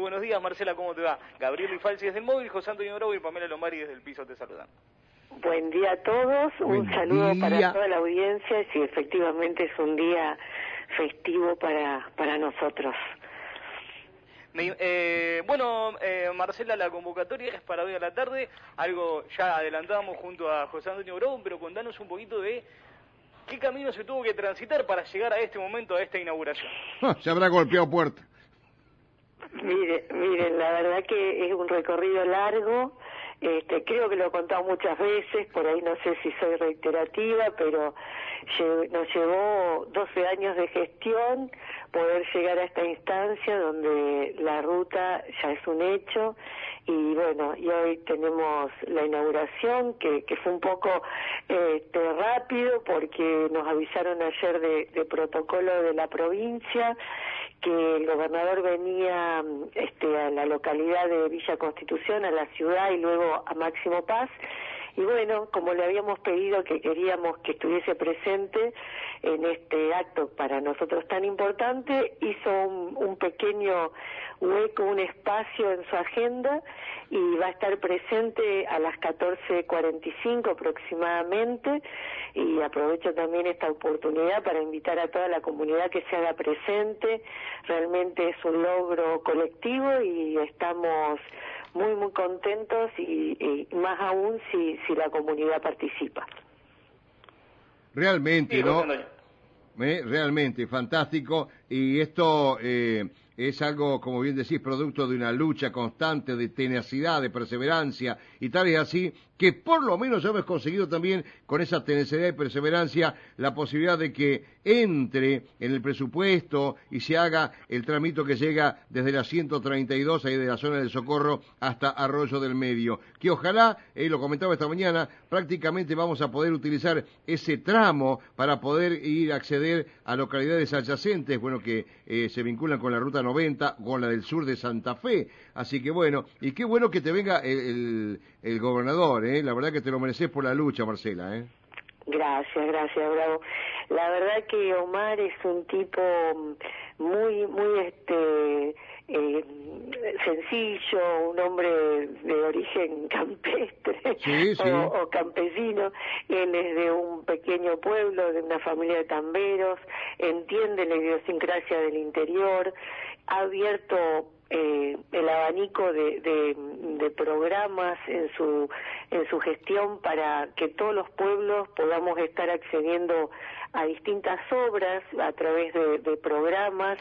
buenos días, Marcela, ¿cómo te va? Gabriel Rifalci desde el móvil, José Antonio Bravo y Pamela Lombari desde el piso te saludan. Buen día a todos, un saludo para toda la audiencia. Sí, efectivamente es un día festivo para nosotros. Marcela, la convocatoria es para hoy a la tarde, algo ya adelantábamos junto a José Antonio Bravo, pero contanos un poquito de qué camino se tuvo que transitar para llegar a este momento, a esta inauguración. Se habrá golpeado puerta. Miren, la verdad que es un recorrido largo. Creo que lo he contado muchas veces, por ahí no sé si soy reiterativa, pero nos llevó 12 años de gestión poder llegar a esta instancia donde la ruta ya es un hecho y bueno, y hoy tenemos la inauguración que fue un poco rápido porque nos avisaron ayer de protocolo de la provincia que el gobernador venía a la localidad de Villa Constitución, a la ciudad y luego a Máximo Paz. Y bueno, como le habíamos pedido que queríamos que estuviese presente en este acto para nosotros tan importante, hizo un pequeño hueco, un espacio en su agenda y va a estar presente a las 14:45 aproximadamente y aprovecho también esta oportunidad para invitar a toda la comunidad que se haga presente. Realmente es un logro colectivo y estamos muy contentos y más aún si la comunidad participa. Realmente, Sí, ¿no? Realmente fantástico, y esto es algo, como bien decís, producto de una lucha constante, de tenacidad, de perseverancia, y tal es así que por lo menos hemos conseguido también con esa tenacidad y perseverancia la posibilidad de que entre en el presupuesto y se haga el tramito que llega desde la 132, ahí de la zona del Socorro, hasta Arroyo del Medio, que ojalá, lo comentaba esta mañana, prácticamente vamos a poder utilizar ese tramo para poder ir a acceder a localidades adyacentes, bueno, que se vinculan con la Ruta 90, con la del sur de Santa Fe. Así que bueno, y qué bueno que te venga el gobernador, la verdad que te lo mereces por la lucha, Marcela, Gracias, Bravo. La verdad que Omar es un tipo muy sencillo, un hombre de origen campestre sí. o campesino. Él es de un pequeño pueblo, de una familia de tamberos, entiende la idiosincrasia del interior, ha abierto el abanico de programas en su gestión para que todos los pueblos podamos estar accediendo a distintas obras a través de programas.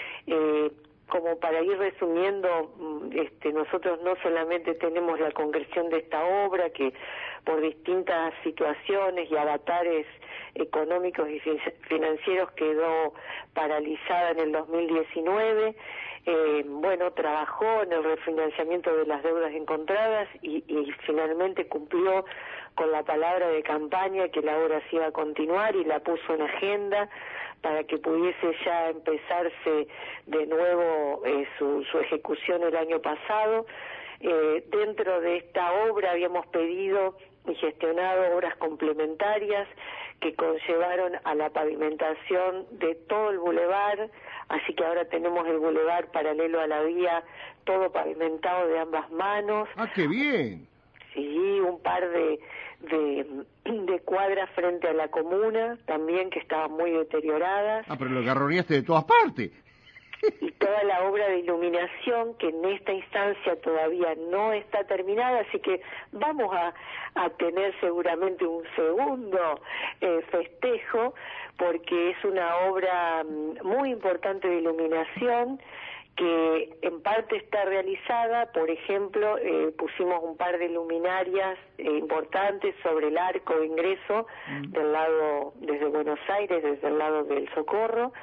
Como para ir resumiendo, nosotros no solamente tenemos la concreción de esta obra que por distintas situaciones y avatares económicos y financieros quedó paralizada en el 2019, trabajó en el refinanciamiento de las deudas encontradas y finalmente cumplió con la palabra de campaña que la obra se iba a continuar y la puso en agenda para que pudiese ya empezarse de nuevo su ejecución el año pasado. Dentro de esta obra habíamos pedido y gestionado obras complementarias que conllevaron a la pavimentación de todo el bulevar, así que ahora tenemos el bulevar paralelo a la vía, todo pavimentado de ambas manos. ¡Ah, qué bien! Sí, un par de cuadras frente a la comuna también que estaban muy deterioradas. Ah, pero lo garroneaste de todas partes. Y toda la obra de iluminación que en esta instancia todavía no está terminada, así que vamos a tener seguramente un segundo festejo porque es una obra muy importante de iluminación que en parte está realizada. Por ejemplo, pusimos un par de luminarias importantes sobre el arco de ingreso del lado, desde Buenos Aires, desde el lado del Socorro,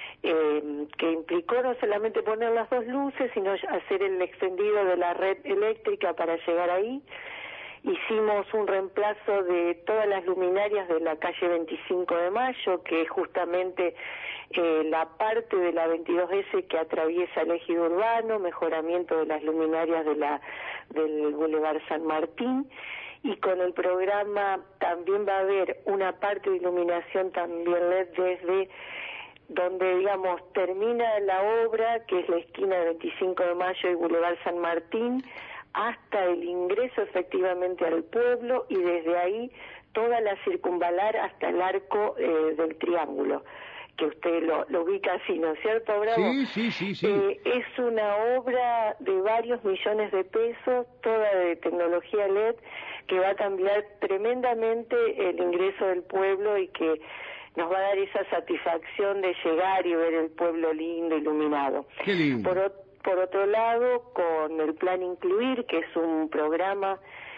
que implicó no solamente poner las dos luces, sino hacer el extendido de la red eléctrica para llegar ahí. Hicimos un reemplazo de todas las luminarias de la calle 25 de Mayo, que es justamente la parte de la 22S que atraviesa el ejido urbano, mejoramiento de las luminarias del Boulevard San Martín, y con el programa también va a haber una parte de iluminación también LED desde donde, digamos, termina la obra, que es la esquina de 25 de Mayo y Boulevard San Martín, hasta el ingreso efectivamente al pueblo, y desde ahí toda la circunvalar hasta el arco del Triángulo, que usted lo ubica así, ¿no es cierto, Bravo? Sí. Es una obra de varios millones de pesos, toda de tecnología LED, que va a cambiar tremendamente el ingreso del pueblo y que nos va a dar esa satisfacción de llegar y ver el pueblo lindo, iluminado. Qué lindo. Por otro lado, con el Plan Incluir, que es un programa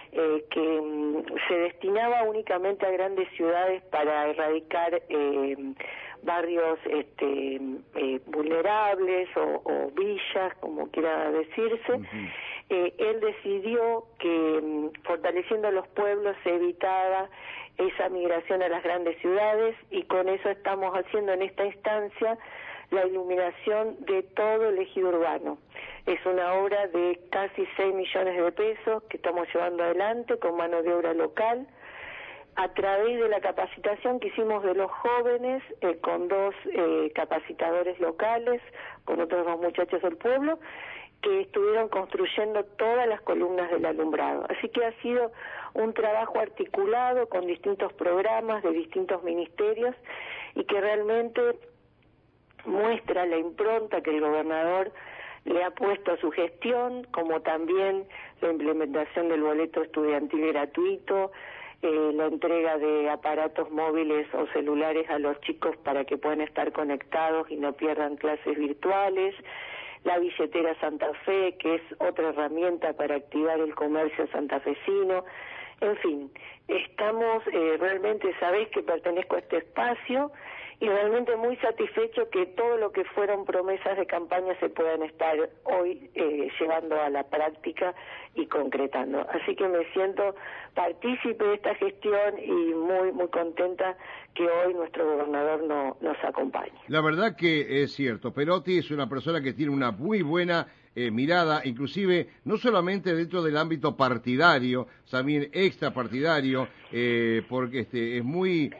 que se destinaba únicamente a grandes ciudades para erradicar barrios vulnerables o villas, como quiera decirse. Él decidió que fortaleciendo los pueblos se evitaba esa migración a las grandes ciudades, y con eso estamos haciendo en esta instancia la iluminación de todo el ejido urbano. Es una obra de casi 6 millones de pesos que estamos llevando adelante con mano de obra local, a través de la capacitación que hicimos de los jóvenes, con 2 capacitadores locales, con otros 2 muchachos del pueblo, que estuvieron construyendo todas las columnas del alumbrado. Así que ha sido un trabajo articulado con distintos programas de distintos ministerios, y que realmente muestra la impronta que el gobernador le ha puesto a su gestión, como también la implementación del boleto estudiantil gratuito, la entrega de aparatos móviles o celulares a los chicos para que puedan estar conectados y no pierdan clases virtuales, la billetera Santa Fe, que es otra herramienta para activar el comercio santafesino. En fin, estamos realmente, sabés que pertenezco a este espacio, y realmente muy satisfecho que todo lo que fueron promesas de campaña se puedan estar hoy llevando a la práctica y concretando. Así que me siento partícipe de esta gestión y muy contenta que hoy nuestro gobernador nos acompañe. La verdad que es cierto, Perotti es una persona que tiene una muy buena mirada, inclusive no solamente dentro del ámbito partidario, también extrapartidario, porque es muy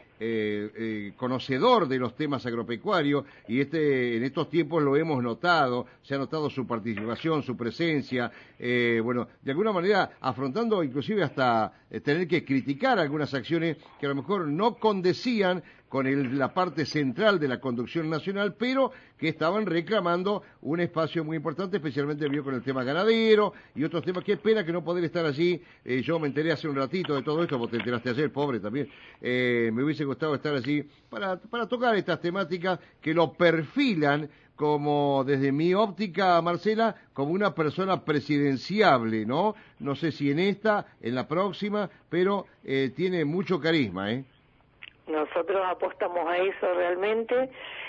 conocedor de los temas agropecuarios, y en estos tiempos lo hemos notado, se ha notado su participación, su presencia, bueno, de alguna manera afrontando inclusive hasta tener que criticar algunas acciones que a lo mejor no condecían con la parte central de la conducción nacional, pero que estaban reclamando un espacio muy importante, especialmente vio con el tema ganadero y otros temas. Qué pena que no poder estar allí. Yo me enteré hace un ratito de todo esto, vos te enteraste ayer, pobre también. Me hubiese gustado estar allí para tocar estas temáticas que lo perfilan como, desde mi óptica, Marcela, como una persona presidenciable, ¿no? No sé si en la próxima, pero tiene mucho carisma, ¿eh? Nosotros apostamos a eso realmente.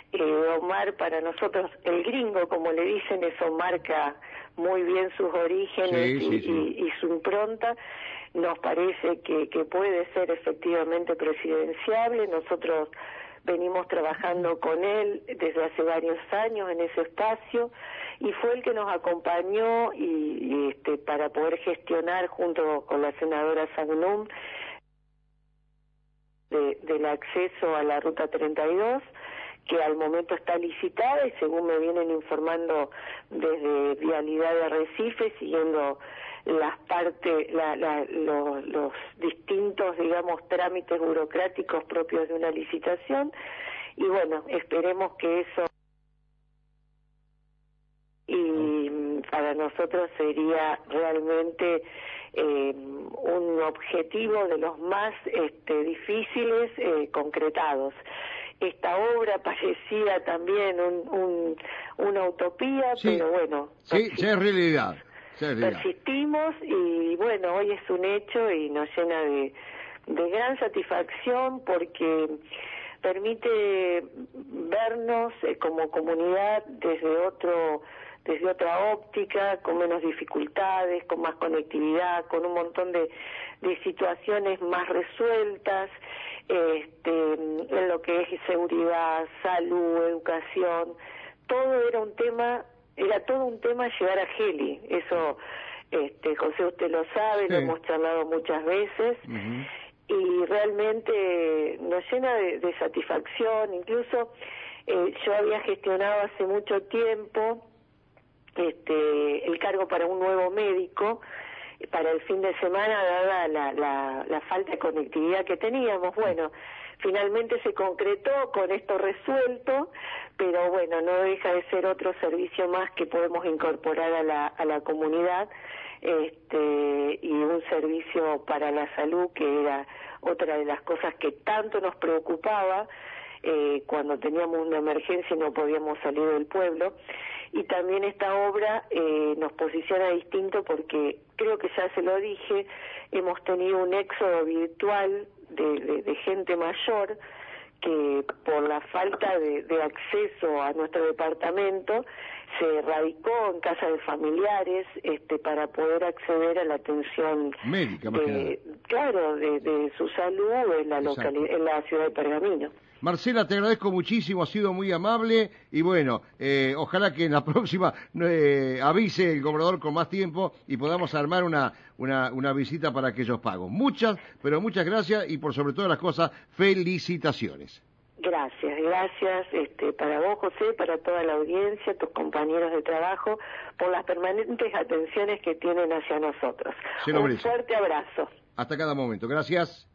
Omar, para nosotros, el gringo, como le dicen, eso marca muy bien sus orígenes y su impronta. Nos parece que puede ser efectivamente presidenciable. Nosotros venimos trabajando con él desde hace varios años en ese espacio, y fue el que nos acompañó y para poder gestionar junto con la senadora Sagnum del acceso a la Ruta 32, que al momento está licitada, y según me vienen informando desde Vialidad de Arrecife, siguiendo las partes, los distintos, digamos, trámites burocráticos propios de una licitación, y bueno, esperemos que eso, y para nosotros sería realmente un objetivo de los más difíciles concretados. Esta obra parecía también una utopía, pero bueno. Sí, ya es realidad. Persistimos, y bueno, hoy es un hecho y nos llena de gran satisfacción, porque permite vernos como comunidad desde otra óptica, con menos dificultades, con más conectividad, con un montón de situaciones más resueltas, en lo que es seguridad, salud, educación. Todo era todo un tema llegar a Geli. Eso, José, usted lo sabe, lo hemos charlado muchas veces, y realmente nos llena de satisfacción. Incluso Yo había gestionado hace mucho tiempo el cargo para un nuevo médico para el fin de semana, dada la falta de conectividad que teníamos. Bueno, finalmente se concretó con esto resuelto, pero bueno, no deja de ser otro servicio más que podemos incorporar a la comunidad, y un servicio para la salud, que era otra de las cosas que tanto nos preocupaba cuando teníamos una emergencia y no podíamos salir del pueblo. Y también esta obra nos posiciona distinto porque creo que ya se lo dije, hemos tenido un éxodo virtual de gente mayor que por la falta de acceso a nuestro departamento se radicó en casa de familiares para poder acceder a la atención médica, claro, de su salud en en la ciudad de Pergamino. Marcela, te agradezco muchísimo, ha sido muy amable y bueno, ojalá que en la próxima avise el gobernador con más tiempo y podamos armar una visita para aquellos pagos. Muchas, pero muchas gracias y por sobre todas las cosas, felicitaciones. Gracias para vos, José, para toda la audiencia, tus compañeros de trabajo, por las permanentes atenciones que tienen hacia nosotros. Un fuerte abrazo. Hasta cada momento. Gracias.